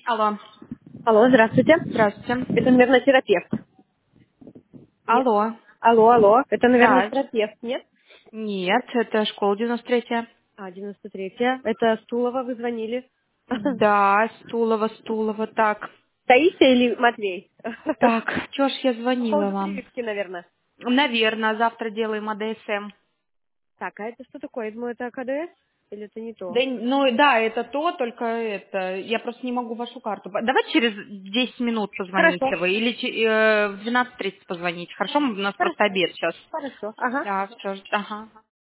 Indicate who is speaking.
Speaker 1: Алло.
Speaker 2: Алло, здравствуйте.
Speaker 1: Здравствуйте.
Speaker 2: Это, наверное, терапевт. Нет?
Speaker 1: Алло.
Speaker 2: Алло, алло. Это, наверное,
Speaker 1: Да.
Speaker 2: терапевт, нет?
Speaker 1: Нет, это школа 93-я.
Speaker 2: А, 93-я. Это Стулова, вы звонили.
Speaker 1: Да, Стулова, так.
Speaker 2: Таисия или Матвей?
Speaker 1: Так, чё ж я
Speaker 2: По
Speaker 1: звонила
Speaker 2: поводу
Speaker 1: вам?
Speaker 2: прививки, наверное.
Speaker 1: Наверное, завтра делаем АДСМ.
Speaker 2: Так, а это что такое? Я думаю, это КДС? Или это не то?
Speaker 1: Да, ну да, это то, только это, я просто не могу вашу карту. Давай через 10 минут
Speaker 2: Хорошо.
Speaker 1: позвоните вы, или в 12:30 позвоните. Хорошо, у нас просто
Speaker 2: Хорошо.
Speaker 1: обед сейчас.
Speaker 2: Хорошо. Ага.
Speaker 1: Да, все, ага.